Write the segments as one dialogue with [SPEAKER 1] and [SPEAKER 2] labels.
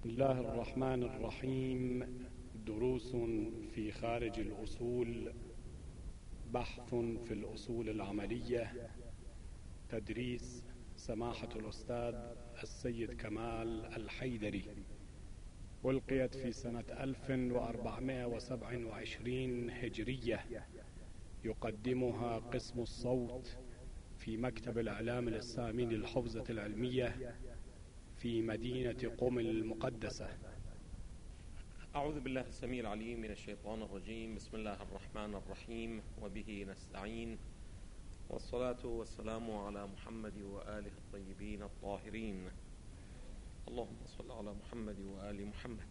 [SPEAKER 1] بسم الله الرحمن الرحيم. دروس في خارج الأصول، بحث في الأصول العملية، تدريس سماحة الأستاذ السيد كمال الحيدري، ألقيت في سنة 1427 هجرية، يقدمها قسم الصوت في مكتب الإعلام الإسلامي للحوزة العلمية في مدينة قم المقدسة.
[SPEAKER 2] أعوذ بالله السميع العليم من الشيطان الرجيم. بسم الله الرحمن الرحيم، وبه نستعين، والصلاة والسلام على محمد وآله الطيبين الطاهرين. اللهم صل على محمد وآل محمد.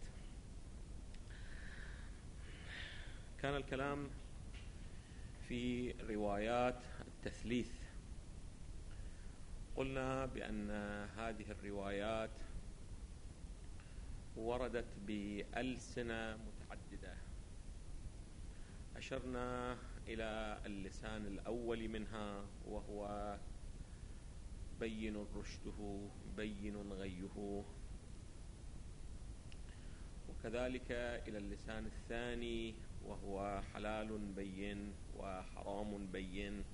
[SPEAKER 2] كان الكلام في روايات التثليث. قلنا بأن هذه الروايات وردت بألسنة متعددة. أشرنا إلى اللسان الأول منها، وهو بين رشده بين غيه، وكذلك إلى اللسان الثاني وهو حلال بين وحرام بين.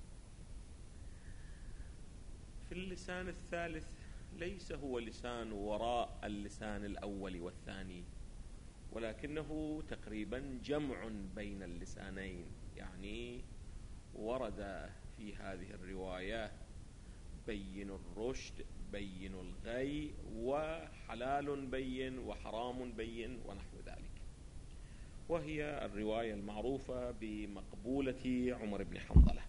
[SPEAKER 2] في اللسان الثالث ليس هو لسان وراء اللسان الأول والثاني، ولكنه تقريبا جمع بين اللسانين، يعني ورد في هذه الرواية بين الرشد بين الغي وحلال بين وحرام بين ونحو ذلك، وهي الرواية المعروفة بمقبولة عمر بن حنظلة.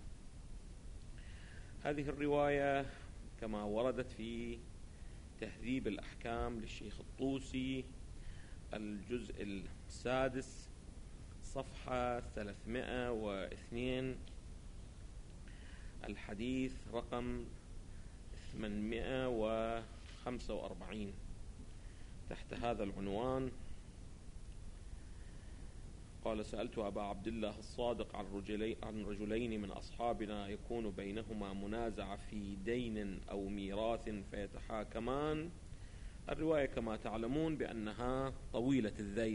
[SPEAKER 2] هذه الرواية كما وردت في تهذيب الأحكام للشيخ الطوسي، الجزء السادس، صفحة 302، الحديث رقم 845، تحت هذا العنوان: قال: سألت أبا عبد الله الصادق عن رجلين من أصحابنا يكون بينهما منازعة في دين أو ميراث فيتحاكمان. الرواية كما تعلمون بأنها طويلة الذيل،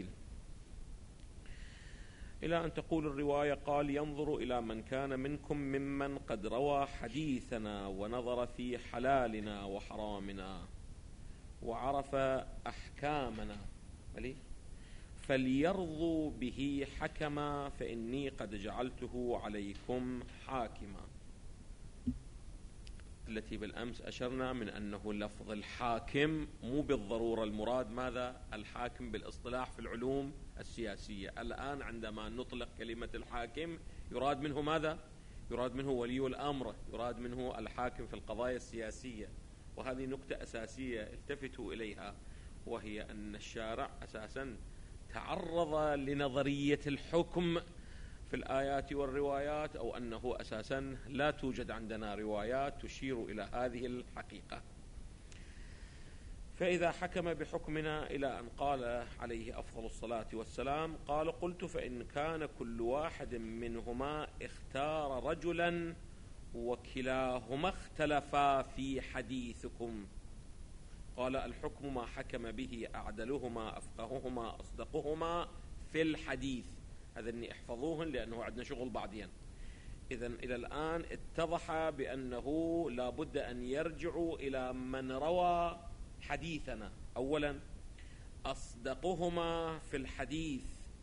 [SPEAKER 2] إلى أن تقول الرواية: قال: ينظر إلى من كان منكم ممن قد روى حديثنا ونظر في حلالنا وحرامنا وعرف أحكامنا فليرضوا به حكما، فإني قد جعلته عليكم حاكما. التي بالأمس أشرنا من أنه لفظ الحاكم مو بالضرورة المراد ماذا؟ الحاكم بالاصطلاح في العلوم السياسية. الآن عندما نطلق كلمة الحاكم يراد منه ماذا؟ يراد منه ولي الأمر، يراد منه الحاكم في القضايا السياسية. وهذه نكتة أساسية التفتوا إليها، وهي أن الشارع أساسا تعرض لنظرية الحكم في الآيات والروايات، أو أنه أساسا لا توجد عندنا روايات تشير إلى هذه الحقيقة. فإذا حكم بحكمنا إلى أن قال عليه أفضل الصلاة والسلام: قال: قلت: فإن كان كل واحد منهما اختار رجلا وكلاهما اختلفا في حديثكم، قال: الحكم ما حكم به أعدلهما أفقههما أصدقهما في الحديث. هذا إني احفظوهن لأنه عندنا شغل بعدين. إذن إلى الآن اتضح بأنه لا بد أن يرجعوا إلى من روى حديثنا. أولا، أصدقهما في الحديث.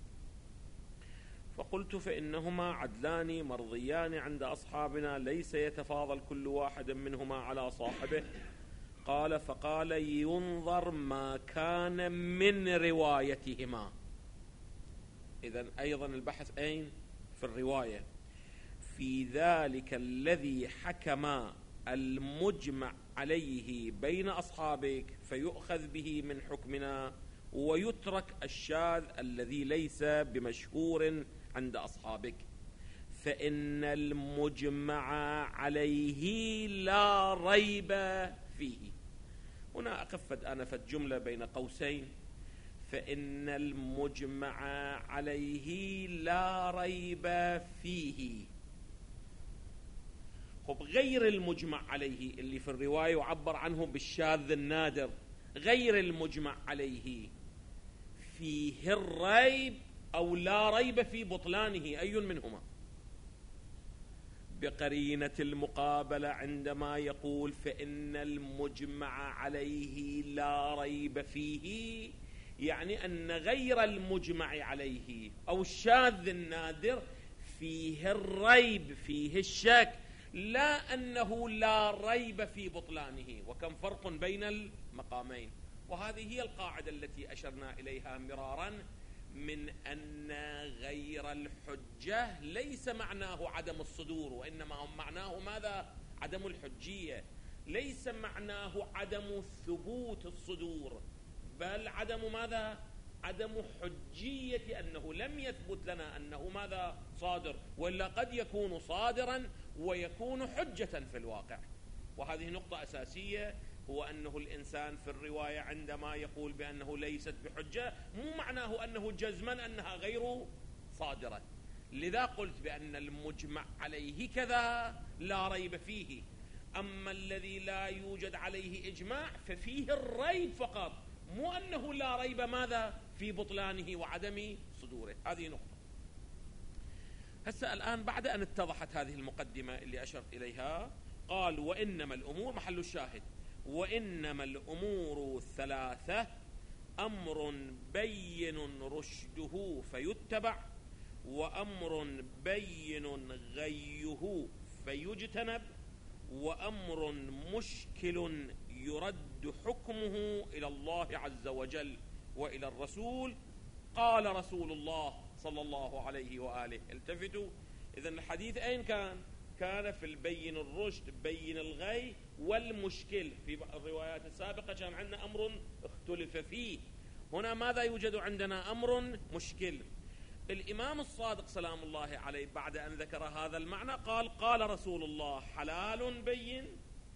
[SPEAKER 2] فقلت: فإنهما عدلان مرضيان عند أصحابنا، ليس يتفاضل كل واحد منهما على صاحبه. قال: فقال: ينظر ما كان من روايتهما. إذن أيضا البحث أين؟ في الرواية. في ذلك الذي حكم المجمع عليه بين أصحابك فيؤخذ به من حكمنا، ويترك الشاذ الذي ليس بمشهور عند أصحابك، فإن المجمع عليه لا ريب فيه. هنا أقف آنفت جملة بين قوسين: فإن المجمع عليه لا ريب فيه. خب، غير المجمع عليه اللي في الرواية يعبر عنه بالشاذ النادر، غير المجمع عليه فيه الريب أو لا ريب في بطلانه، أي منهما؟ بقرينة المقابلة عندما يقول فإن المجمع عليه لا ريب فيه، يعني أن غير المجمع عليه أو الشاذ النادر فيه الريب، فيه الشك، لا أنه لا ريب في بطلانه. وكم فرق بين المقامين. وهذه هي القاعدة التي أشرنا إليها مرارا، من أن غير الحجة ليس معناه عدم الصدور، وإنما معناه ماذا؟ عدم الحجية. ليس معناه عدم ثبوت الصدور، بل عدم ماذا؟ عدم حجية، أنه لم يثبت لنا أنه ماذا؟ صادر، وإلا قد يكون صادرا ويكون حجة في الواقع. وهذه نقطة أساسية، هو أنه الإنسان في الرواية عندما يقول بأنه ليست بحجة مو معناه أنه جزما أنها غير صادرة. لذا قلت بأن المجمع عليه كذا لا ريب فيه، أما الذي لا يوجد عليه إجماع ففيه الريب فقط، مو أنه لا ريب ماذا؟ في بطلانه وعدم صدوره. هذه نقطة. هسه الآن بعد أن اتضحت هذه المقدمة اللي أشرت إليها، قال وإنما الأمور، محل الشاهد، وإنما الأمور ثلاثة: أمر بين رشده فيتبع، وأمر بين غيه فيجتنب، وأمر مشكل يرد حكمه إلى الله عز وجل وإلى الرسول. قال رسول الله صلى الله عليه وآله. التفتوا، إذن الحديث أين كان؟ كان في البين الرشد، بين الغي والمشكل. في الروايات السابقة كان عندنا أمر اختلف فيه، هنا ماذا يوجد عندنا؟ أمر مشكل. الإمام الصادق سلام الله عليه بعد أن ذكر هذا المعنى قال: قال رسول الله: حلال بين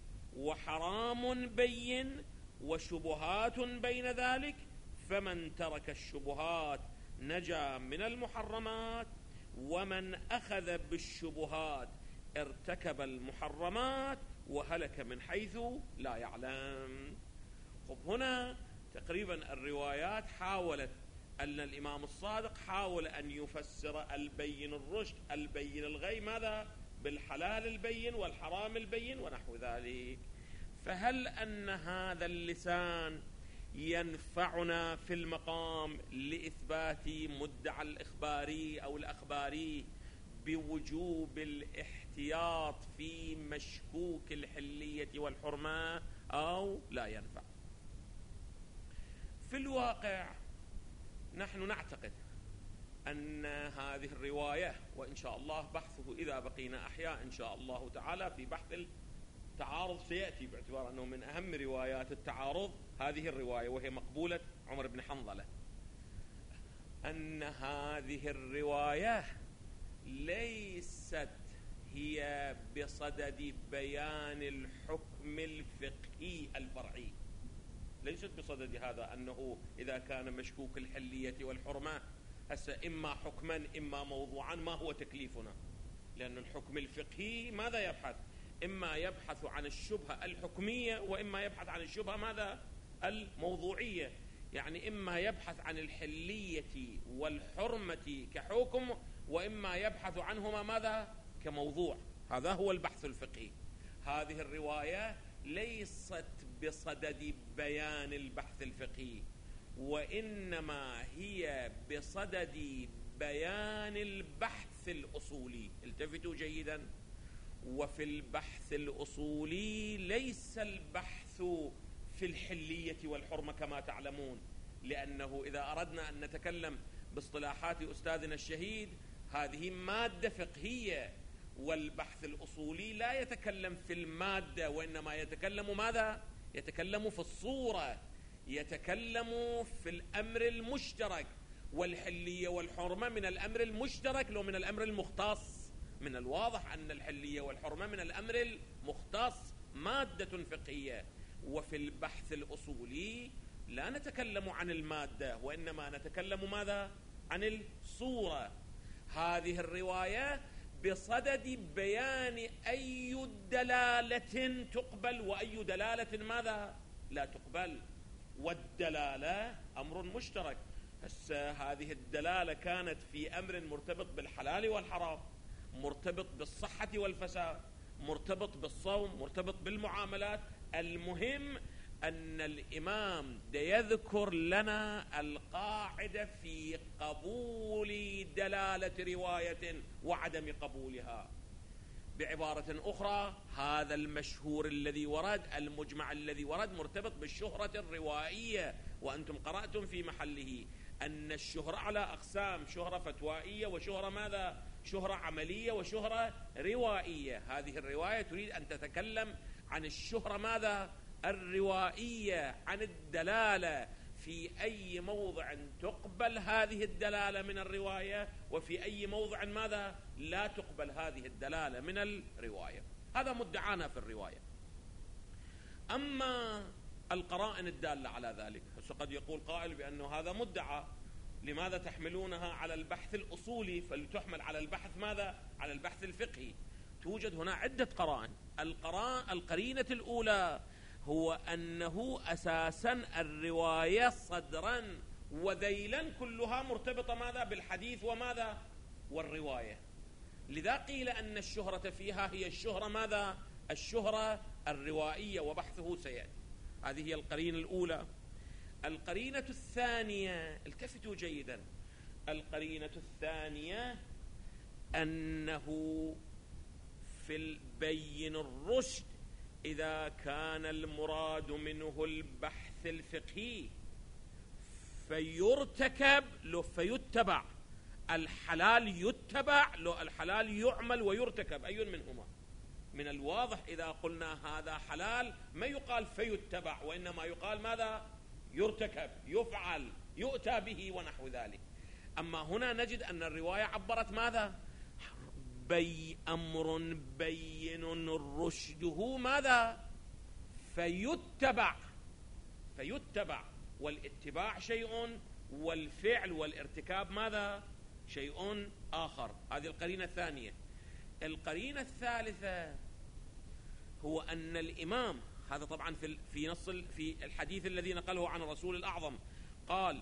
[SPEAKER 2] وحرام بين وشبهات بين ذلك، فمن ترك الشبهات نجا من المحرمات، ومن أخذ بالشبهات ارتكب المحرمات وهلك من حيث لا يعلم. خب هنا تقريبا الروايات حاولت أن الإمام الصادق حاول أن يفسر البين الرشد البين الغي ماذا؟ بالحلال البين والحرام البين ونحو ذلك. فهل أن هذا اللسان ينفعنا في المقام لإثبات مدعى الإخباري أو الأخباري بوجوب الاحتياط في مشكوك الحلية والحرمة أو لا ينفع؟ في الواقع نحن نعتقد أن هذه الرواية، وإن شاء الله بحثه إذا بقينا أحياء إن شاء الله تعالى في بحث التعارض سيأتي، باعتبار أنه من أهم روايات التعارض هذه الرواية وهي مقبولة عمر بن حنظلة، أن هذه الرواية ليست هي بصدد بيان الحكم الفقهي الفرعي، ليست بصدد هذا أنه إذا كان مشكوك الحلية والحرمة هسه إما حكما إما موضوعا ما هو تكليفنا، لأن الحكم الفقهي ماذا يبحث؟ إما يبحث عن الشبهة الحكمية وإما يبحث عن الشبهة ماذا؟ الموضوعية، يعني إما يبحث عن الحلية والحرمة كحكم وإما يبحث عنهما ماذا؟ كموضوع. هذا هو البحث الفقهي. هذه الرواية ليست بصدد بيان البحث الفقهي، وإنما هي بصدد بيان البحث الأصولي. التفتوا جيدا، وفي البحث الأصولي ليس البحث في الحلية والحرمة كما تعلمون، لأنه إذا أردنا أن نتكلم باصطلاحات أستاذنا الشهيد هذه مادة فقهية، والبحث الأصولي لا يتكلم في المادة وإنما يتكلم ماذا؟ يتكلم في الصورة، يتكلم في الأمر المشترك، والحلية والحرمة من الأمر المشترك لو من الأمر المختص. من الواضح أن الحلية والحرمة من الأمر المختص مادة فقهية، وفي البحث الأصولي لا نتكلم عن المادة وإنما نتكلم ماذا؟ عن الصورة. هذه الرواية بصدد بيان أي دلالة تقبل وأي دلالة ماذا؟ لا تقبل. والدلالة أمر مشترك، هذه الدلالة كانت في أمر مرتبط بالحلال والحرام، مرتبط بالصحة والفساد، مرتبط بالصوم، مرتبط بالمعاملات. المهم أن الإمام يذكر لنا القاعدة في قبول دلالة رواية وعدم قبولها. بعبارة أخرى، هذا المشهور الذي ورد، المجمع الذي ورد، مرتبط بالشهرة الروائية، وأنتم قرأتم في محله أن الشهرة على أقسام: شهرة فتوائية، وشهرة ماذا؟ شهرة عملية، وشهرة روائية. هذه الرواية تريد أن تتكلم عن الشهرة ماذا؟ الروائية، عن الدلالة، في أي موضع تقبل هذه الدلالة من الرواية، وفي أي موضع ماذا؟ لا تقبل هذه الدلالة من الرواية. هذا مدعانا في الرواية. أما القرائن الدالة على ذلك، قد يقول قائل بأنه هذا مدعى، لماذا تحملونها على البحث الأصولي فلتحمل على البحث ماذا؟ على البحث الفقهي. توجد هنا عدة قرائن. القرينة الأولى هو أنه أساسا الرواية صدرا وذيلا كلها مرتبطة ماذا؟ بالحديث وماذا؟ والرواية. لذا قيل أن الشهرة فيها هي الشهرة ماذا؟ الشهرة الروائية، وبحثه سيأتي. هذه هي القرينة الأولى. القرينة الثانية، التفتوا جيدا، القرينة الثانية أنه في البين الرشد إذا كان المراد منه البحث الفقهي فيرتكب له فيتبع، الحلال يتبع له، الحلال يعمل ويرتكب. أي منهما؟ من الواضح إذا قلنا هذا حلال ما يقال فيتبع، وإنما يقال ماذا؟ يرتكب، يفعل، يؤتى به ونحو ذلك. أما هنا نجد أن الرواية عبرت ماذا؟ أمر بين رشده ماذا؟ فيتبع. والاتباع شيء، والفعل والارتكاب ماذا؟ شيء آخر. هذه القرينة الثانية. القرينة الثالثة هو أن الإمام، هذا طبعا في نص في الحديث الذي نقله عن الرسول الأعظم، قال: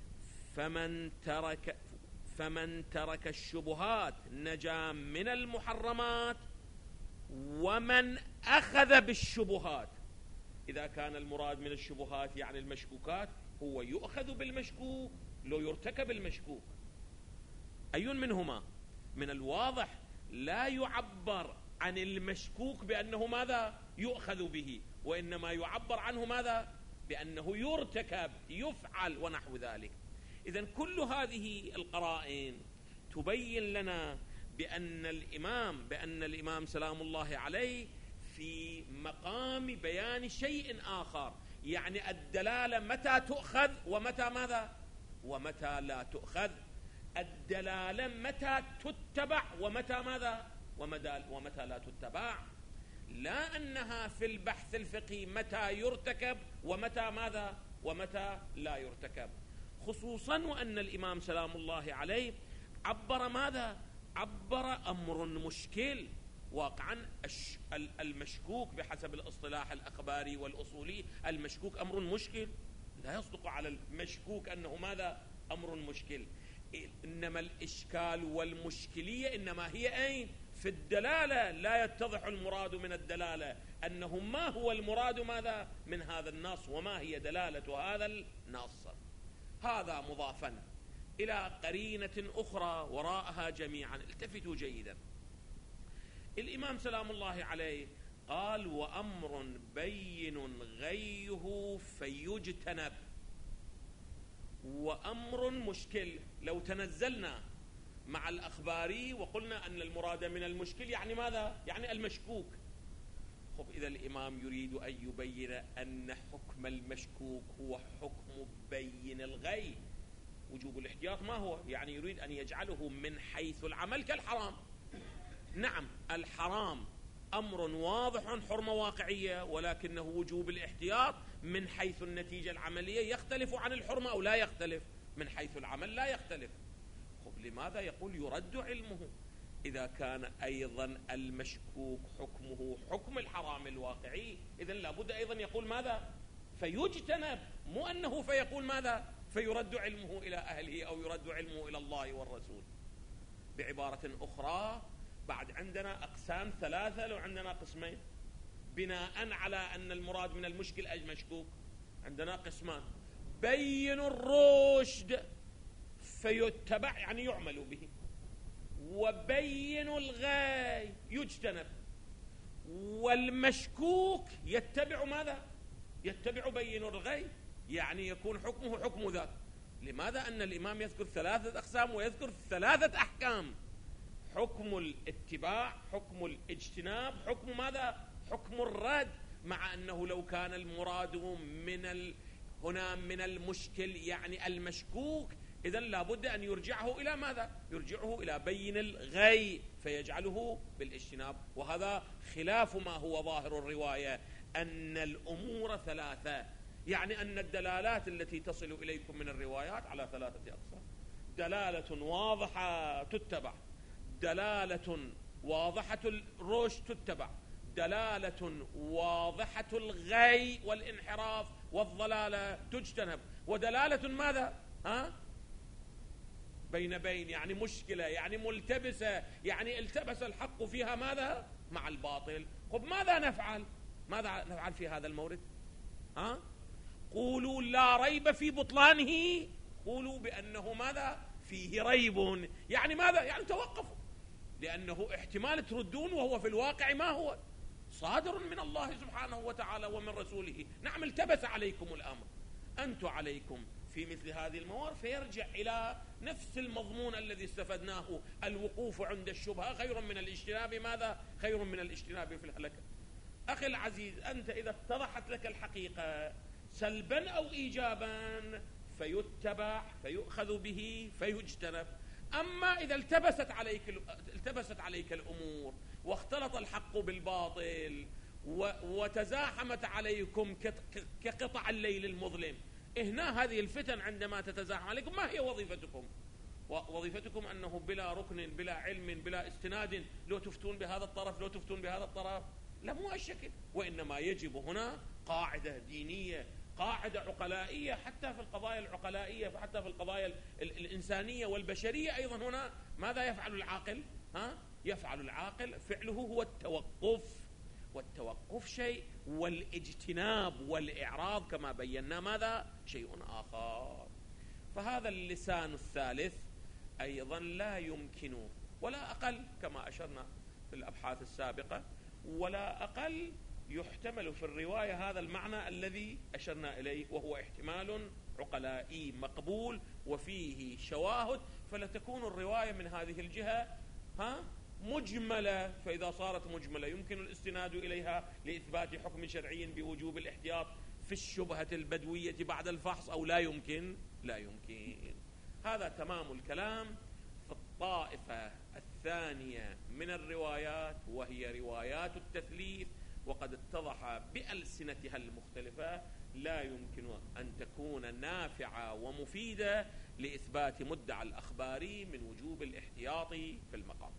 [SPEAKER 2] فمن ترك الشبهات نجا من المحرمات، ومن أخذ بالشبهات. إذا كان المراد من الشبهات يعني المشكوكات، هو يؤخذ بالمشكوك لو يرتكب المشكوك. أي منهما؟ من الواضح لا يعبر عن المشكوك بأنه ماذا؟ يؤخذ به، وإنما يعبر عنه ماذا؟ بأنه يرتكب، يفعل ونحو ذلك. إذن كل هذه القرائن تبين لنا بأن الإمام سلام الله عليه في مقام بيان شيء آخر، يعني الدلالة متى تؤخذ ومتى ماذا؟ ومتى لا تؤخذ. الدلالة متى تتبع ومتى ماذا؟ ومتى لا تتبع. لا أنها في البحث الفقهي متى يرتكب ومتى ماذا؟ ومتى لا يرتكب. خصوصا وأن الإمام سلام الله عليه عبر ماذا؟ عبر أمر مشكل. واقعا المشكوك بحسب الاصطلاح الأخباري والأصولي، المشكوك أمر مشكل، لا يصدق على المشكوك أنه ماذا؟ أمر مشكل. إنما الإشكال والمشكلية إنما هي أين؟ في الدلالة. لا يتضح المراد من الدلالة، أنه ما هو المراد ماذا؟ من هذا النص، وما هي دلالة هذا النص. هذا مضافا إلى قرينة أخرى وراءها جميعا. التفتوا جيدا. الإمام سلام الله عليه قال: وأمر بين غيه فيجتنب. وأمر مشكل، لو تنزلنا مع الأخباري وقلنا أن المراد من المشكل يعني ماذا؟ يعني المشكوك. إذا الإمام يريد أن يبين أن حكم المشكوك هو حكم بين الغي. وجوب الاحتياط ما هو؟ يعني يريد أن يجعله من حيث العمل كالحرام. نعم، الحرام أمر واضح، حرمة واقعية، ولكنه وجوب الاحتياط من حيث النتيجة العملية يختلف عن الحرمة أو لا يختلف؟ من حيث العمل لا يختلف. لماذا يقول يرد علمه إذا كان أيضا المشكوك حكمه حكم الحرام الواقعي؟ إذن لابد أيضا يقول ماذا؟ فيجتنب، مو أنه فيقول ماذا؟ فيرد علمه إلى أهله أو يرد علمه إلى الله والرسول. بعبارة أخرى، بعد عندنا أقسام ثلاثة لو عندنا قسمين، بناء على أن المراد من المشكل المشكوك عندنا قسمان: بين الرشد فيتبع يعني يعمل به، وبين الغاي يجتنب. والمشكوك يتبع ماذا؟ يتبع بين الغاي، يعني يكون حكمه حكم ذاك. لماذا؟ أن الإمام يذكر ثلاثة أقسام ويذكر ثلاثة أحكام: حكم الاتباع، حكم الاجتناب، حكم ماذا؟ حكم الرد. مع أنه لو كان المراد هنا من المشكل يعني المشكوك، إذن لابد أن يرجعه إلى ماذا؟ يرجعه إلى بين الغي فيجعله بالاجتناب. وهذا خلاف ما هو ظاهر الرواية، أن الأمور ثلاثة، يعني أن الدلالات التي تصل إليكم من الروايات على ثلاثة أقسام: دلالة واضحة تتبع، دلالة واضحة الرشد تتبع، دلالة واضحة الغي والانحراف والضلالة تجتنب، ودلالة ماذا؟ بين يعني مشكلة، يعني ملتبسة، يعني التبس الحق فيها ماذا؟ مع الباطل. طب ماذا نفعل؟ ماذا نفعل في هذا المورد؟ قولوا لا ريب في بطلانه، قولوا بأنه ماذا؟ فيه ريب، يعني ماذا؟ يعني توقفوا، لأنه احتمال تردون وهو في الواقع ما هو؟ صادر من الله سبحانه وتعالى ومن رسوله. نعم، التبس عليكم الأمر، أنتم عليكم في مثل هذه الموارد، فيرجع إلى نفس المضمون الذي استفدناه: الوقوف عند الشبهة خير من الاجتناب ماذا؟ خير من الاجتناب في الهلكة. أخي العزيز، أنت إذا اتضحت لك الحقيقة سلبا أو إيجابا فيتبع فيؤخذ به فيجتنب. أما إذا التبست عليك الأمور واختلط الحق بالباطل وتزاحمت عليكم كقطع الليل المظلم، هنا هذه الفتن عندما تتزاحم عليكم ما هي وظيفتكم؟ وظيفتكم أنه بلا ركن، بلا علم، بلا استناد، لو تفتون بهذا الطرف لو تفتون بهذا الطرف، لا مو هالشكل. وإنما يجب هنا قاعدة دينية، قاعدة عقلائية، حتى في القضايا العقلائية، حتى في القضايا الإنسانية والبشرية أيضا. هنا ماذا يفعل العاقل؟ يفعل العاقل فعله هو التوقف، والتوقف شيء، والاجتناب والإعراض كما بينا ماذا؟ شيء آخر. فهذا اللسان الثالث أيضا لا يمكن ولا أقل، كما أشرنا في الأبحاث السابقة، ولا أقل يحتمل في الرواية هذا المعنى الذي أشرنا إليه، وهو احتمال عقلائي مقبول وفيه شواهد. فلا تكون الرواية من هذه الجهة مجملة، فإذا صارت مجملة يمكن الاستناد إليها لإثبات حكم شرعي بوجوب الاحتياط في الشبهة البدوية بعد الفحص، أو لا يمكن. لا يمكن. هذا تمام الكلام في الطائفة الثانية من الروايات، وهي روايات التثليث. وقد اتضح بألسنتها المختلفة لا يمكن أن تكون نافعة ومفيدة لإثبات مدعى الأخباري من وجوب الاحتياط في المقام.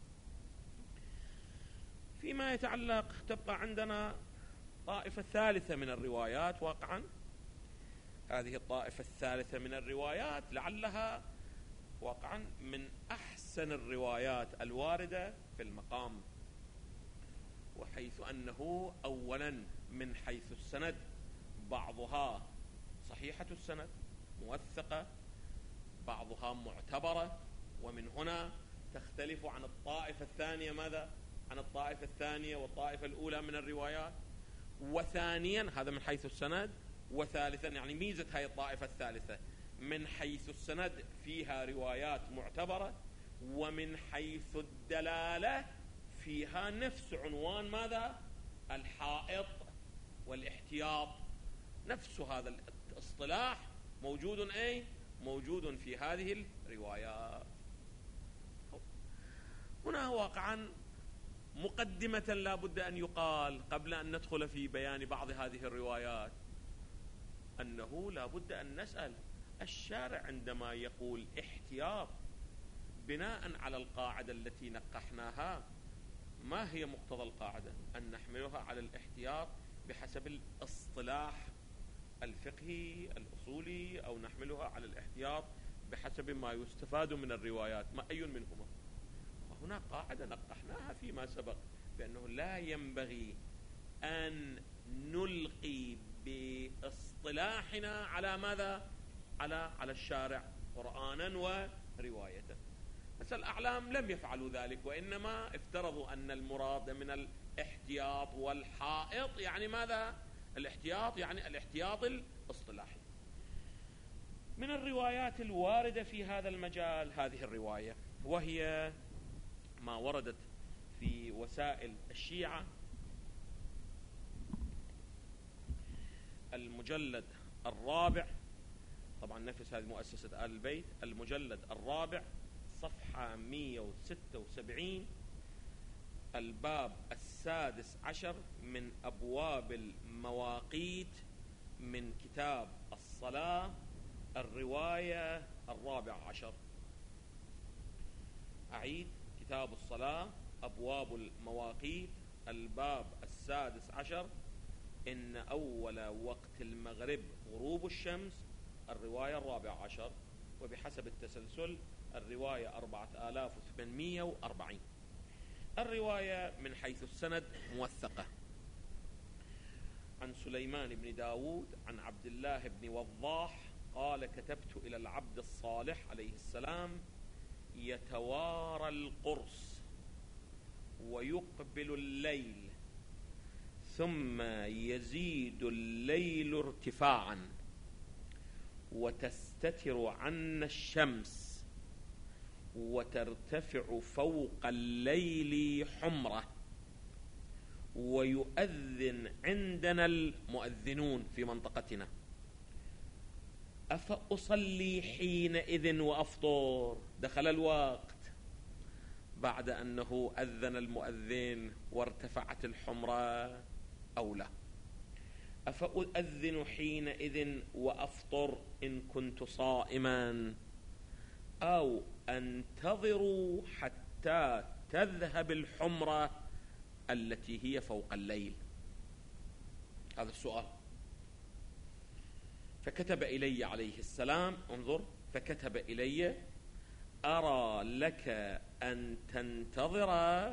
[SPEAKER 2] فيما يتعلق، تبقى عندنا طائفة ثالثة من الروايات. واقعا هذه الطائفة الثالثة من الروايات لعلها واقعا من أحسن الروايات الواردة في المقام، وحيث أنه أولا من حيث السند بعضها صحيحة السند موثقة، بعضها معتبرة، ومن هنا تختلف عن الطائفة الثانية. ماذا؟ عن الطائفة الثانية والطائفة الأولى من الروايات. وثانيا هذا من حيث السند، وثالثا يعني ميزة هذه الطائفة الثالثة من حيث السند فيها روايات معتبرة، ومن حيث الدلالة فيها نفس عنوان ماذا؟ الحائط والاحتياط. نفس هذا الاصطلاح موجود موجود في هذه الروايات. هنا واقعا مقدمة لا بد أن يقال قبل أن ندخل في بيان بعض هذه الروايات، أنه لا بد أن نسأل الشارع عندما يقول احتياط بناء على القاعدة التي نقحناها، ما هي مقتضى القاعدة؟ أن نحملها على الاحتياط بحسب الاصطلاح الفقهي الأصولي أو نحملها على الاحتياط بحسب ما يستفاد من الروايات، ما أي منهما. وهنا قاعدة نقحناها فيما سبق بأنه لا ينبغي أن نلقي باصطلاحنا على ماذا؟ على الشارع قرآنا ورواية. بس الأعلام لم يفعلوا ذلك، وإنما افترضوا أن المراد من الاحتياط والحائط يعني ماذا؟ الاحتياط يعني الاحتياط الاصطلاحي. من الروايات الواردة في هذا المجال هذه الرواية، وهي ما وردت في وسائل الشيعة، المجلد الرابع، طبعا نفس هذه مؤسسة آل البيت، المجلد الرابع صفحة 176، الباب 16 من أبواب المواقيت من كتاب الصلاة، الرواية 14. أعيد: كتاب الصلاة، أبواب المواقيت، الباب 16، إن أول وقت المغرب غروب الشمس، الرواية 14، وبحسب التسلسل الرواية 4840. الرواية من حيث السند موثقة عن سليمان بن داود عن عبد الله بن وضاح قال: كتبت إلى العبد الصالح عليه السلام: يتوارى القرص ويقبل الليل ثم يزيد الليل ارتفاعا وتستتر عنا الشمس وترتفع فوق الليل حمرة، ويؤذن عندنا المؤذنون في منطقتنا، أفأصلي حينئذ وأفطر؟ دخل الوقت بعد أنه أذن المؤذن وارتفعت الحمرة أو لا؟ أفأذن حينئذ وأفطر إن كنت صائما، أو أنتظروا حتى تذهب الحمرة التي هي فوق الليل؟ هذا السؤال. فكتب إلي عليه السلام، انظر، فكتب إلي: أرى لك أن تنتظر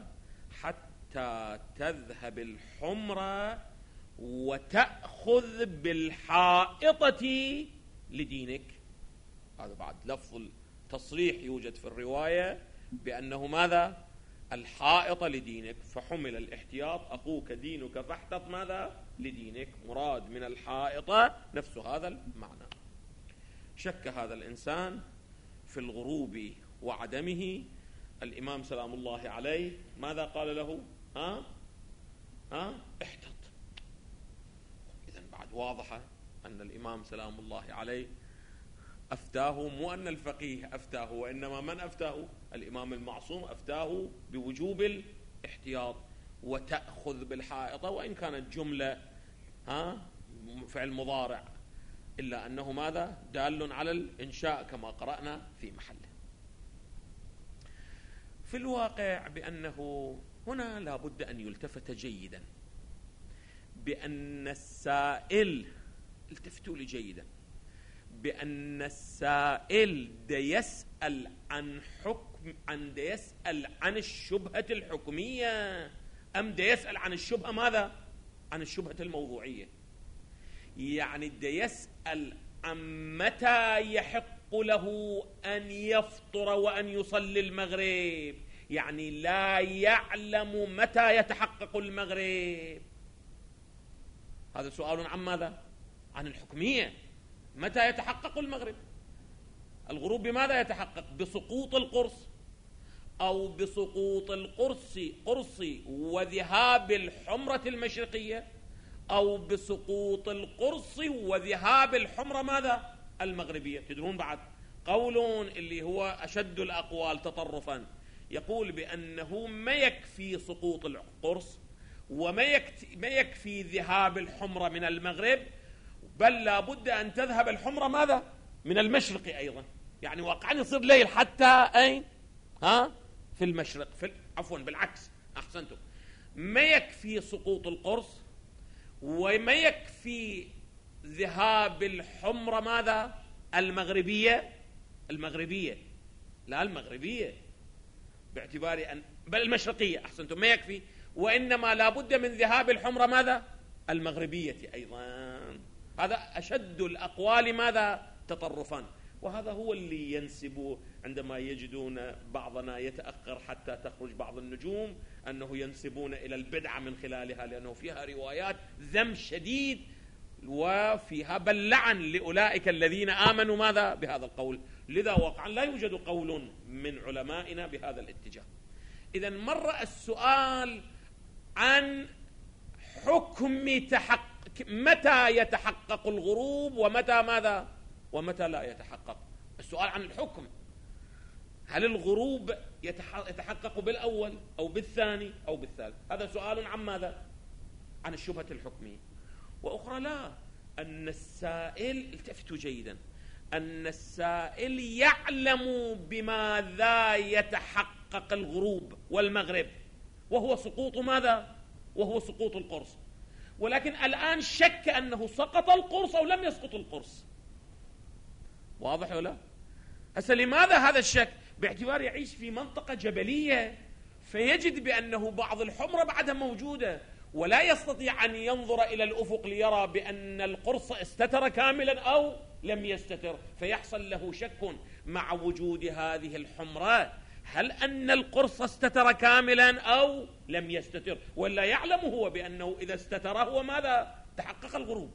[SPEAKER 2] حتى تذهب الحمرة وتأخذ بالحائطة لدينك. هذا بعد لفظ التصريح يوجد في الرواية بأنه ماذا؟ الحائطة لدينك، فحمل الاحتياط: أخوك دينك فاحتط ماذا؟ لدينك. مراد من الحائطة نفس هذا المعنى. شك هذا الإنسان في الغروب وعدمه، الإمام سلام الله عليه ماذا قال له؟ احتط. إذن بعد واضحة أن الإمام سلام الله عليه أفتاه، مو أن الفقيه أفتاه، وإنما من أفتاه؟ الإمام المعصوم أفتاه بوجوب الاحتياط وتأخذ بالحائطة، وإن كانت جملة فعل مضارع، إلا أنه ماذا؟ دال على الإنشاء كما قرأنا في محله. في الواقع بأنه هنا لا بد أن يلتفت جيدا بأن السائل، التفتوا لي جيدا، بأن السائل يسأل عن حكم، يسأل عن الشبهة الحكمية، أم يسأل عن الشبهة ماذا؟ عن الشبهة الموضوعية. يعني يسأل عن متى يحق له أن يفطر وأن يصلي المغرب، يعني لا يعلم متى يتحقق المغرب. هذا سؤال عن ماذا؟ عن الحكمية. متى يتحقق المغرب؟ الغروب بماذا يتحقق؟ بسقوط القرص، أو بسقوط قرص وذهاب الحمرة المشرقية، أو بسقوط القرص وذهاب الحمرة ماذا؟ المغربية. تدرون بعد قول اللي هو أشد الأقوال تطرفا، يقول بأنه ما يكفي سقوط القرص وما يكفي ذهاب الحمرة من المغرب، بل لا بد أن تذهب الحمرة ماذا؟ من المشرق أيضا. يعني واقعا يصير ليل حتى أين؟ في المشرق، عفوا بالعكس، أحسنتم. ما يكفي سقوط القرص وما يكفي ذهاب الحمرة ماذا؟ المغربية لا المغربية، باعتبار أن بل المشرقية أحسنتم، ما يكفي، وإنما لا بد من ذهاب الحمرة ماذا؟ المغربية أيضا. هذا أشد الأقوال ماذا؟ تطرفا. وهذا هو اللي ينسبه عندما يجدون بعضنا يتأخر حتى تخرج بعض النجوم أنه ينسبون إلى البدعة من خلالها، لأنه فيها روايات ذم شديد وفيها بل لعن لأولئك الذين آمنوا ماذا؟ بهذا القول. لذا واقعا لا يوجد قول من علمائنا بهذا الاتجاه. إذن مر السؤال عن حكم متى يتحقق الغروب ومتى ماذا؟ ومتى لا يتحقق. السؤال عن الحكم، هل الغروب يتحقق بالأول أو بالثاني أو بالثالث؟ هذا سؤال عن ماذا؟ عن الشبهة الحكمية. وأخرى لا، أن السائل، التفتوا جيدا، أن السائل يعلم بماذا يتحقق الغروب والمغرب، وهو سقوط ماذا؟ وهو سقوط القرص، ولكن الآن شك أنه سقط القرص أو لم يسقط القرص. واضح ولا؟ هسه لماذا هذا الشك؟ باعتبار يعيش في منطقة جبلية، فيجد بأنه بعض الحمرة بعدها موجودة، ولا يستطيع أن ينظر إلى الأفق ليرى بأن القرص استتر كاملا أو لم يستتر، فيحصل له شك مع وجود هذه الحمرة، هل أن القرص استتر كاملا أو لم يستتر؟ ولا يعلم هو بأنه إذا استتر هو ماذا؟ تحقق الغروب.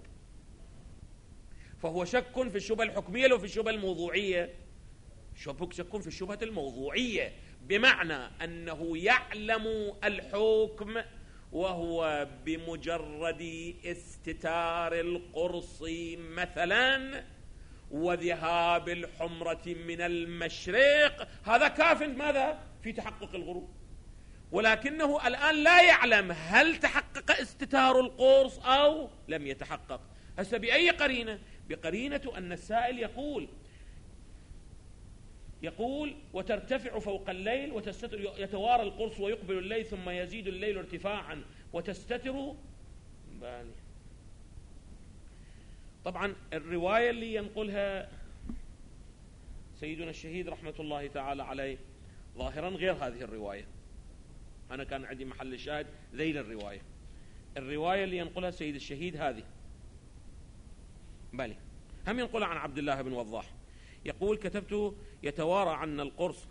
[SPEAKER 2] فهو شك في الشبهة الحكمية أو في الشبهة الموضوعية؟ شك في الشبهة الموضوعية، بمعنى أنه يعلم الحكم وهو بمجرد استتار القرص مثلا وذهاب الحمرة من المشرق، هذا كاف ماذا؟ في تحقق الغروب. ولكنه الآن لا يعلم هل تحقق استتار القرص أو لم يتحقق. هسه بأي قرينة؟ بقرينة أن السائل يقول وترتفع فوق الليل وتستتر، يتوارى القرص ويقبل الليل ثم يزيد الليل ارتفاعا وتستتر بالي. طبعا الرواية اللي ينقلها سيدنا الشهيد رحمة الله تعالى عليه ظاهرا غير هذه الرواية. أنا كان عندي محل الشاهد ذيل الرواية اللي ينقلها سيد الشهيد هذه بالي. هم ينقلها عن عبد الله بن وضاح، يقول كتبت يتوارى عنا القرص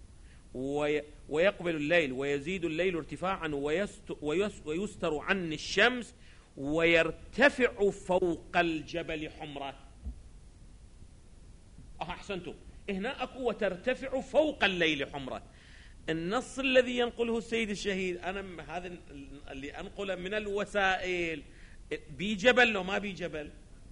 [SPEAKER 2] ويقبل الليل ويزيد الليل ارتفاعا ويستر عني الشمس ويرتفع فوق الجبل حمرة. أحسنتم، هنا أكو وترتفع فوق الليل حمرة. النص الذي ينقله السيد الشهيد، أنا هذا اللي أنقله من الوسائل، بجبل لو ما بجبل،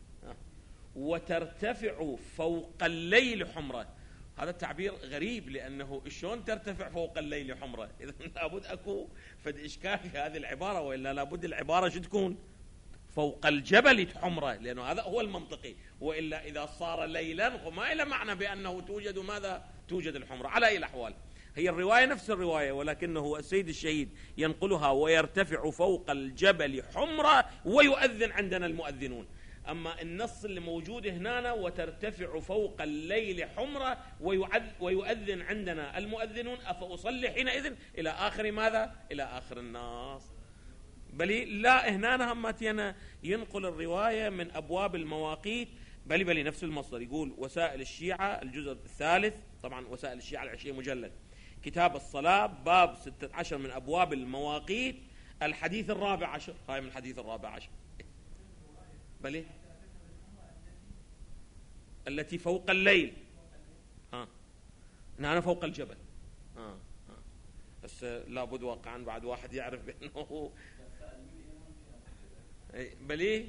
[SPEAKER 2] وترتفع فوق الليل حمرة. هذا التعبير غريب، لأنه شلون ترتفع فوق الليل حمرة؟ إذا لابد أكو فد إشكال في هذه العبارة، وإلا لابد العبارة شو تكون؟ فوق الجبل حمرة، لأنه هذا هو المنطقي، وإلا إذا صار ليلا فما إلى معنى بأنه توجد ماذا؟ توجد الحمرة. على أي الأحوال هي الرواية نفس الرواية، ولكنه السيد الشهيد ينقلها ويرتفع فوق الجبل حمرة ويؤذن عندنا المؤذنون. أما النص اللي موجود هنا وترتفع فوق الليل حمرة ويؤذن عندنا المؤذنون، أفأصلي حينئذ إلى آخر ماذا؟ إلى آخر النص. بل لا، هنا هم ينقل الرواية من أبواب المواقيت، بل نفس المصدر يقول وسائل الشيعة الجزء الثالث، طبعا وسائل الشيعة 20 مجلد، كتاب الصلاة باب 16 من أبواب المواقيت، الحديث 14، هاي من الحديث 14 بلي التي فوق الليل، هنا فوق الجبل. بس لابد واقعا بعد واحد يعرف بأنه بلي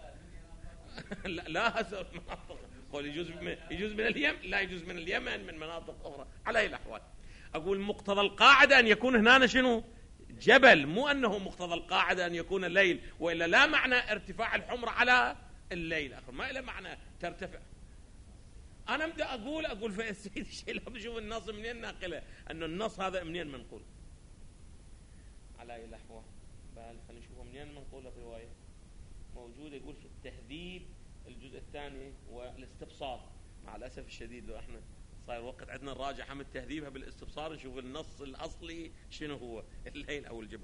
[SPEAKER 2] لا مناطق قول يجوز من اليمن، لا يجوز من اليمن، من مناطق أخرى. على أي الأحوال أقول مقتضى القاعدة أن يكون هنا شنو؟ جبل، مو أنه مقتضى القاعدة أن يكون الليل، وإلا لا معنى ارتفاع الحمر على الليل آخر، ما إلا معنى ترتفع. أنا أبدأ أقول في السيد الشيء، لا بشوف النص منين ناقله، أنه النص هذا منين منقول. على أي الأحوال خلينا نشوفه منين منقول الرواية. موجودة، يقول في التهذيب الجزء الثاني والاستبصار. مع الأسف الشديد لو احنا صاير وقت عندنا نراجع هم التهذيبها بالاستبصار نشوف النص الأصلي شنو هو، الليل أو الجب.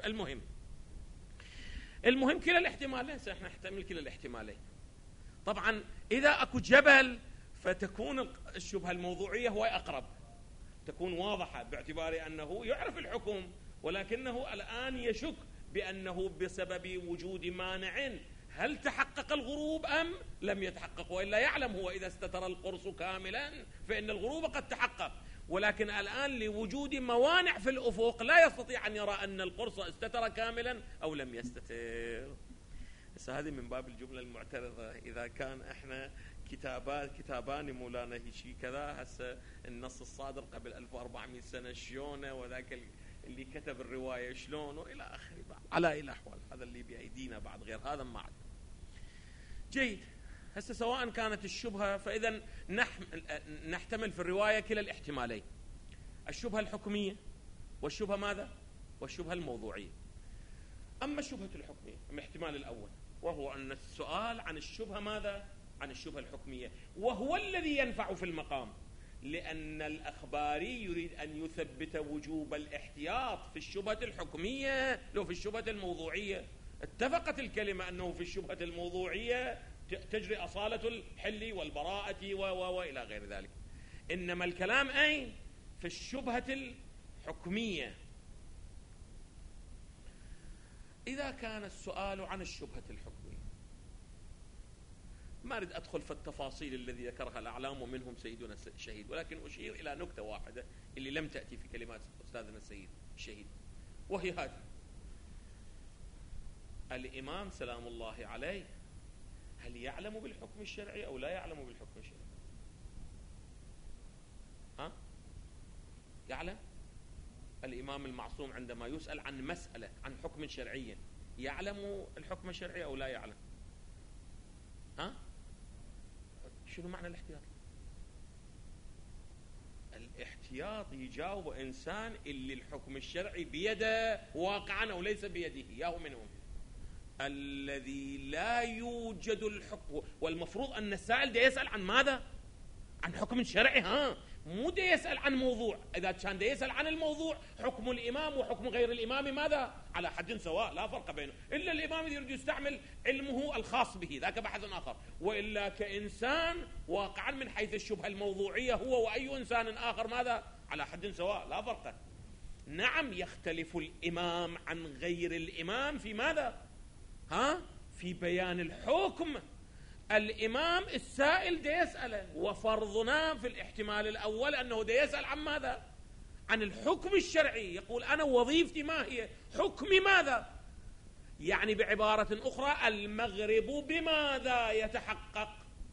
[SPEAKER 2] المهم كلا الاحتمالين، سنحن نحتمل كلا الاحتمالين. طبعا إذا أكو جبل فتكون الشبهة الموضوعية هو أقرب، تكون واضحة باعتبار أنه يعرف الحكم ولكنه الآن يشك بأنه بسبب وجود مانع هل تحقق الغروب أم لم يتحقق، وإلا يعلم هو إذا استتر القرص كاملا فإن الغروب قد تحقق، ولكن الآن لوجود موانع في الأفق لا يستطيع أن يرى أن القرص استتر كاملا أو لم يستتر. هذه من باب الجملة المعترضة. إذا كان إحنا كتابان مولانا هيشي كذا، هسه النص الصادر قبل 1400 سنة شلونه، وذاك اللي كتب الرواية شلونه إلى آخره. على إلى أحوال هذا اللي بأيدينا، بعد غير هذا ما عاد. جيد. هسه سواء كانت الشبهة، فإذا نحتمل في الرواية كلا الاحتمالين، الشبهة الحكمية والشبهة ماذا؟ والشبهة الموضوعية. أما الشبهة الحكمية الاحتمال الأول، وهو أن السؤال عن الشبهة ماذا؟ عن الشبهة الحكمية، وهو الذي ينفع في المقام، لأن الأخباري يريد أن يثبت وجوب الاحتياط في الشبهة الحكمية لو في الشبهة الموضوعية. اتفقت الكلمة أنه في الشبهة الموضوعية تجري أصالة الحل والبراءة وإلى غير ذلك، إنما الكلام أين؟ في الشبهة الحكمية. إذا كان السؤال عن الشبهة الحكمية، ما أريد أدخل في التفاصيل الذي ذكرها الأعلام ومنهم سيدنا الشهيد، ولكن أشير إلى نكتة واحدة اللي لم تأتي في كلمات أستاذنا السيد الشهيد، وهي هذه: الإمام سلام الله عليه هل يعلم بالحكم الشرعي أو لا يعلم بالحكم الشرعي؟ يعلم؟ الإمام المعصوم عندما يسأل عن مسألة عن حكم شرعي يعلم الحكم الشرعي أو لا يعلم؟ شنو معنى الاحتياط؟ الاحتياط يجاوب إنسان اللي الحكم الشرعي بيده واقعا أو ليس بيده، ياهو منهم الذي لا يوجد الحكم. والمفروض أن السائل ده يسأل عن ماذا؟ عن حكم شرعي، مو ده يسأل عن موضوع. إذا كان ده يسأل عن الموضوع، حكم الإمام وحكم غير الإمام ماذا؟ على حد سواء، لا فرق بينه، إلا الإمام يريد يستعمل علمه الخاص به، ذاك بحث آخر. وإلا كإنسان واقعا من حيث الشبهة الموضوعية هو وأي إنسان آخر ماذا؟ على حد سواء، لا فرق. نعم يختلف الإمام عن غير الإمام في ماذا؟ في بيان الحكم. الإمام السائل ده يسأله، وفرضنا في الاحتمال الأول أنه ده يسأل عن ماذا؟ عن الحكم الشرعي. يقول أنا وظيفتي ما هي؟ حكمي ماذا؟ يعني بعبارة أخرى المغرب بماذا يتحقق؟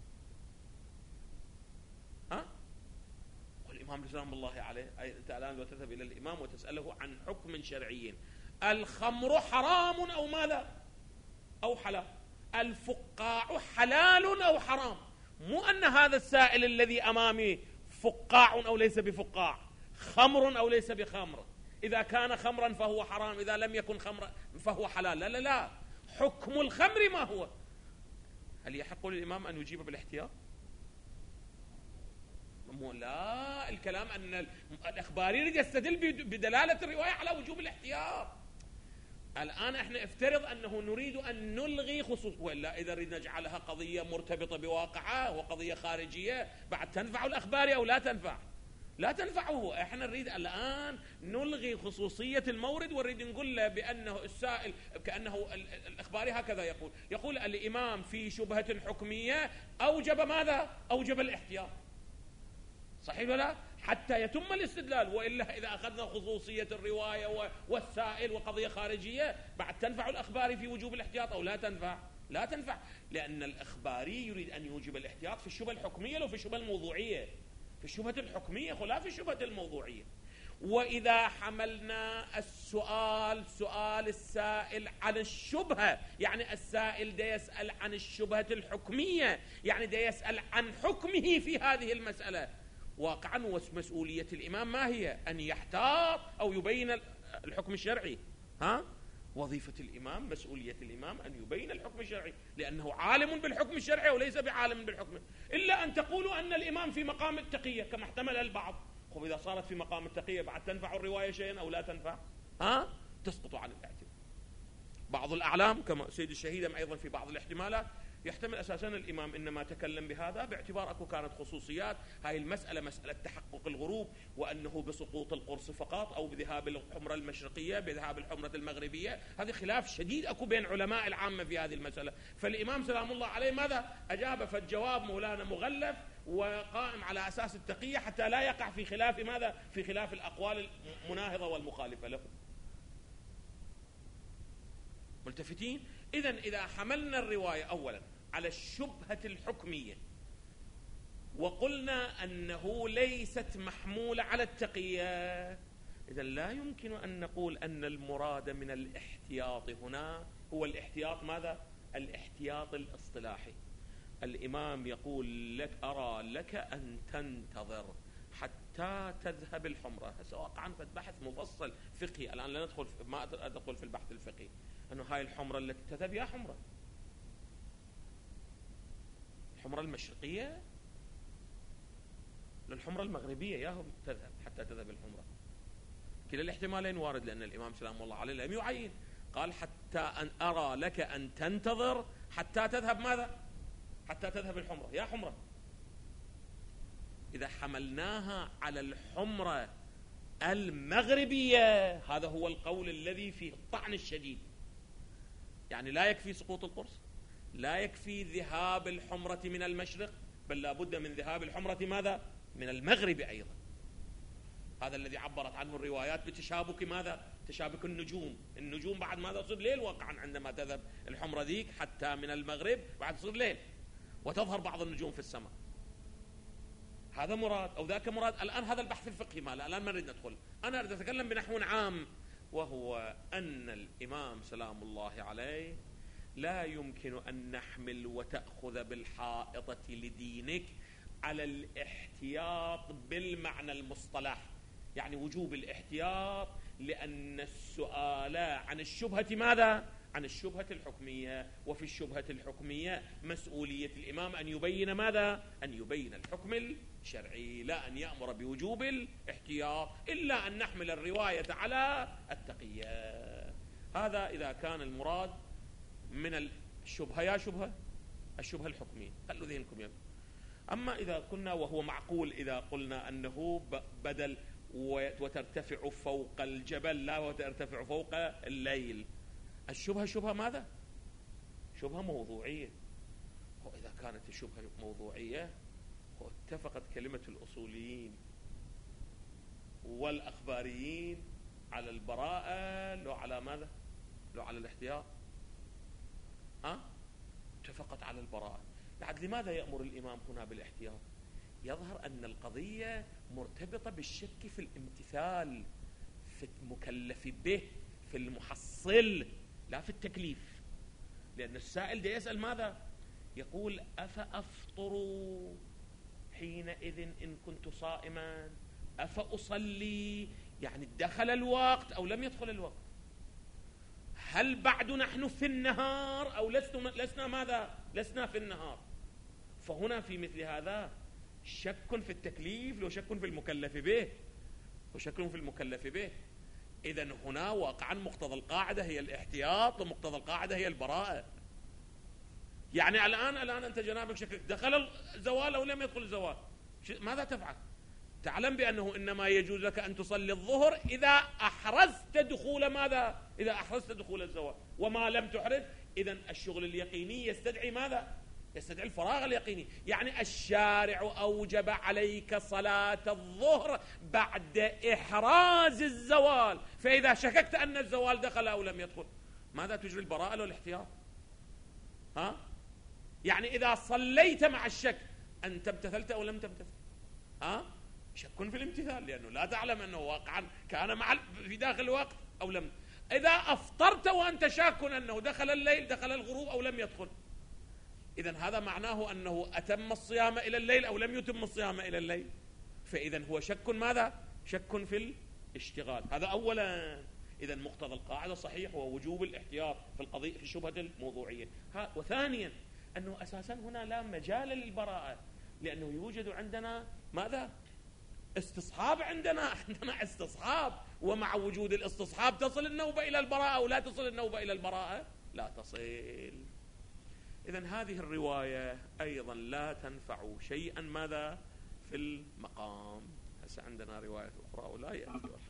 [SPEAKER 2] والإمام سلام الله عليه، أنت الآن لو تذهب إلى الإمام وتسأله عن حكم شرعي، الخمر حرام أو ماذا؟ أو حلال؟ الفقاع حلال أو حرام؟ مو أن هذا السائل الذي أمامي فقاع أو ليس بفقاع، خمر أو ليس بخمر، إذا كان خمرا فهو حرام، إذا لم يكن خمرا فهو حلال. لا لا لا، حكم الخمر ما هو؟ هل يحق للإمام أن يجيب بالاحتياط؟ لا، الكلام أن الأخباري يريد يستدل بدلالة الرواية على وجوب الاحتياط. الآن احنا افترض أنه نريد أن نلغي خصوص، وإلا إذا نريد نجعلها قضية مرتبطة بواقعة وقضية خارجية، بعد تنفع الأخبار أو لا تنفع؟ لا تنفعه. احنا نريد الآن نلغي خصوصية المورد، ونريد نقول له بأنه السائل كأنه الأخباري هكذا يقول الإمام في شبهة حكمية أوجب ماذا؟ أوجب الاحتياط. صحيح ولا؟ حتى يتم الاستدلال. وإلا إذا أخذنا خصوصية الرواية والسائل وقضية خارجية، بعد تنفع الأخباري في وجوب الاحتياط أو لا تنفع؟ لا تنفع، لأن الأخباري يريد أن يوجب الاحتياط في الشبهة الحكمية لو في الشبهة الموضوعية، في الشبهة الحكمية خلاف الشبهة الموضوعية. وإذا حملنا سؤال السائل عن الشبهة، يعني السائل ده يسأل عن الشبهة الحكمية، يعني ده يسأل عن حكمه في هذه المسألة. واقعا مسؤولية الإمام ما هي؟ أن يحتاط أو يبين الحكم الشرعي. وظيفة الإمام، مسؤولية الإمام أن يبين الحكم الشرعي، لأنه عالم بالحكم الشرعي وليس بعالم بالحكم. إلا أن تقولوا أن الإمام في مقام التقية كما احتمل البعض. خب إذا صارت في مقام التقية بعد تنفع الرواية شيئا أو لا تنفع؟ تسقط عن الاعتبار. بعض الأعلام كما سيد الشهيدم أيضا في بعض الاحتمالات يحتمل أساسا الإمام إنما تكلم بهذا باعتبار أكو كانت خصوصيات هاي المسألة، مسألة تحقق الغروب، وأنه بسقوط القرص فقط أو بذهاب الحمرة المشرقية بذهاب الحمرة المغربية. هذا خلاف شديد أكو بين علماء العامة في هذه المسألة. فالإمام سلام الله عليه ماذا أجاب؟ فالجواب مولانا مغلف وقائم على أساس التقية حتى لا يقع في خلاف ماذا؟ في خلاف الأقوال المناهضة والمخالفة له. ملتفتين؟ إذن إذا حملنا الرواية أولا على الشبهة الحكمية وقلنا أنه ليست محمولة على التقية، إذن لا يمكن أن نقول أن المراد من الاحتياط هنا هو الاحتياط ماذا؟ الاحتياط الاصطلاحي. الإمام يقول لك أرى لك أن تنتظر حتى تذهب الحمرة. هسه واقعا بحث مفصل فقهي الآن لا ندخل، ما أدخل في البحث الفقهي، أنه هاي الحمرة التي تذهب يا حمرة الحمرة المشرقية للحمرة المغربية ياهم تذهب حتى تذهب الحمرة. كلا الاحتمالين وارد، لأن الإمام سلام الله عليه لم يعين، قال حتى أن أرى لك أن تنتظر حتى تذهب ماذا؟ حتى تذهب الحمرة يا حمرة. إذا حملناها على الحمرة المغربية هذا هو القول الذي فيه الطعن الشديد. يعني لا يكفي سقوط القرص، لا يكفي ذهاب الحمرة من المشرق، بل لا بد من ذهاب الحمرة ماذا؟ من المغرب أيضا. هذا الذي عبرت عنه الروايات بتشابك ماذا؟ تشابك النجوم. النجوم بعد ماذا تصير ليل واقعا عندما تذهب الحمرة ذيك حتى من المغرب بعد تصير ليل وتظهر بعض النجوم في السماء. هذا مراد أو ذاك مراد. الآن هذا البحث الفقهي ماله، الآن ما نريد ندخل. أنا أريد أتكلم بنحو عام، وهو أن الإمام سلام الله عليه لا يمكن أن نحمل وتأخذ بالحائطة لدينك على الاحتياط بالمعنى المصطلح، يعني وجوب الاحتياط، لأن السؤال عن الشبهة ماذا؟ عن الشبهة الحكمية، وفي الشبهة الحكمية مسؤولية الإمام أن يبين ماذا؟ أن يبين الحكم الشرعي، لا أن يأمر بوجوب الاحتياط، إلا أن نحمل الرواية على التقية. هذا إذا كان المراد من الشبهة يا شبهة الشبهة الحكمية، خلوا ذهنكم يبقى. أما إذا قلنا وهو معقول إذا قلنا أنه بدل وترتفع فوق الجبل لا وترتفع فوق الليل، الشبهة شبهة ماذا؟ شبهة موضوعية. وإذا كانت الشبهة موضوعية واتفقت كلمة الأصوليين والأخباريين على البراءة لو على ماذا؟ لو على الاحتياط. اتفقت على البراءة، بعد لماذا يأمر الإمام هنا بالاحتياط؟ يظهر أن القضية مرتبطة بالشك في الامتثال، في المكلف به، في المحصل، لا في التكليف. لأن السائل ده يسأل ماذا؟ يقول أفأفطر حينئذ إن كنت صائما؟ أفأصلي؟ يعني دخل الوقت أو لم يدخل الوقت؟ هل بعد نحن في النهار أو لسنا ماذا؟ لسنا في النهار. فهنا في مثل هذا شك في التكليف وشك في المكلف به وشك في المكلف به. إذن هنا واقعا مقتضى القاعدة هي الاحتياط ومقتضى القاعدة هي البراءة. يعني الآن أنت جنابك شكك دخل الزوال أو لم يدخل الزوال، ماذا تفعل؟ تعلم بأنه إنما يجوز لك أن تصلي الظهر إذا أحرزت دخول ماذا؟ إذا أحرزت دخول الزوال، وما لم تحرز إذن الشغل اليقيني يستدعي ماذا؟ يستدعي الفراغ اليقيني. يعني الشارع أوجب عليك صلاة الظهر بعد إحراز الزوال، فإذا شككت أن الزوال دخل أو لم يدخل ماذا تجري؟ البراءة أو الاحتياط؟ يعني إذا صليت مع الشك أنت امتثلت أو لم تمتثل؟ شك في الامتثال، لأنه لا تعلم أنه واقعا كان مع في داخل الوقت أو لم. إذا أفطرت وأنت شاك أنه دخل الليل، دخل الغروب أو لم يدخل، إذن هذا معناه أنه أتم الصيام إلى الليل أو لم يتم الصيام إلى الليل. فإذن هو شك ماذا؟ شك في الاشتغال. هذا أولا. إذا مقتضى القاعدة صحيح، ووجوب الاحتياط في القضية في الشبهة الموضوعية. وثانيا أنه أساسا هنا لا مجال للبراءة، لأنه يوجد عندنا ماذا؟ استصحاب. عندنا استصحاب، ومع وجود الاستصحاب تصل النوبة إلى البراءة أو لا تصل النوبة إلى البراءة؟ لا تصل. إذن هذه الرواية أيضا لا تنفع شيئا ماذا؟ في المقام. هسه عندنا رواية أخرى ولا يأتي